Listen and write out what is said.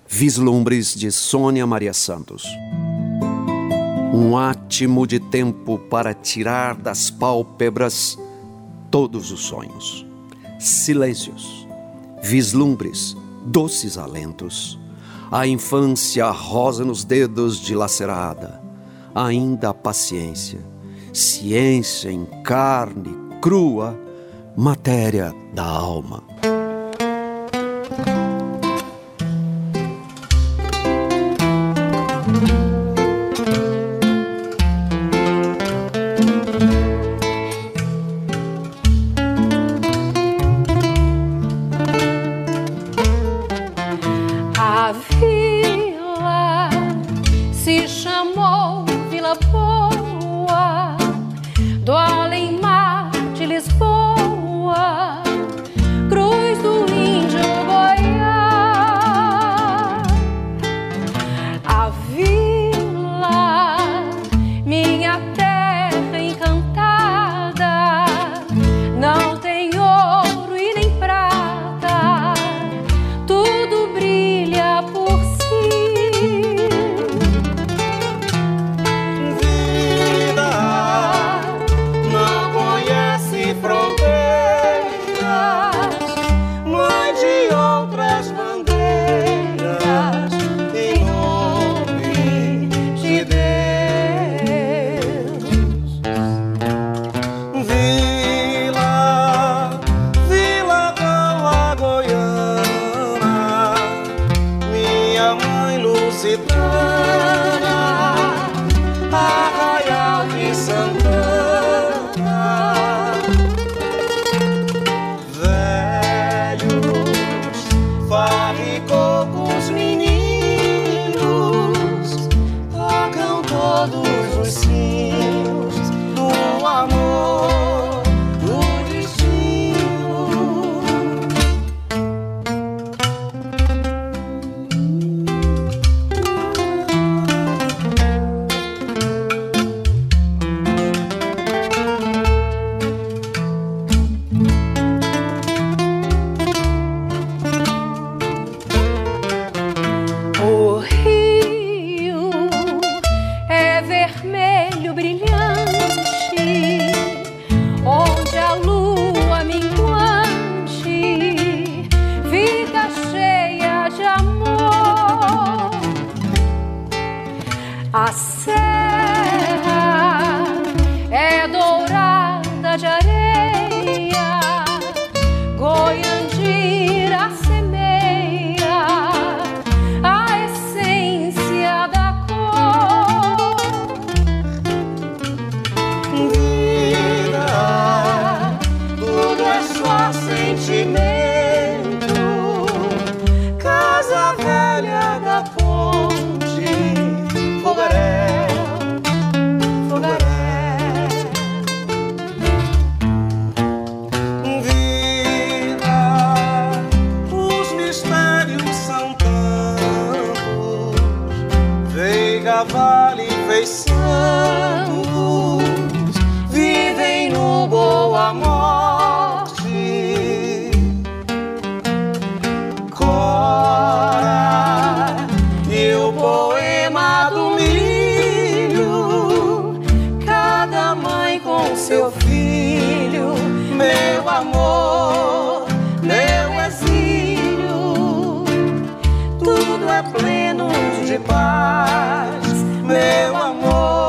Vislumbres de Sônia Maria Santos. Um átimo de tempo para tirar das pálpebras todos os sonhos. Silêncios, vislumbres, doces alentos. A infância rosa nos dedos dilacerada. Ainda a paciência, ciência em carne crua, matéria da alma. A vila se chamou Vila Boa, do além-mar de Lisboa, Cruz do Índio Goiás. A vila, minha terra encantada, não tem ouro e nem prata, tudo brilha por si. Vida não conhece fronteiras, mãe de outras bandeiras, em nome de Deus. Vila, Vila da Goiânia, minha mãe lusitana, Arraial de Santana. Velhos, farricocos, meninos, tocam todos os sinos do amor, do destino. O rio é vermelho brilhante, onde a lua minguante fica cheia de amor. A serra é dourada de areia, Goiandira semeia a essência da cor. Vida, tudo é só sentimento, casa velha da ponte, fogaréu, fogaréu. Vida, os mistérios são tantos, Veiga, Vale, Feição, vivem no Boa Morte. Cora e o poema do milho, cada mãe com seu filho, meu amor, meu exílio, tudo é pleno de paz, meu amor.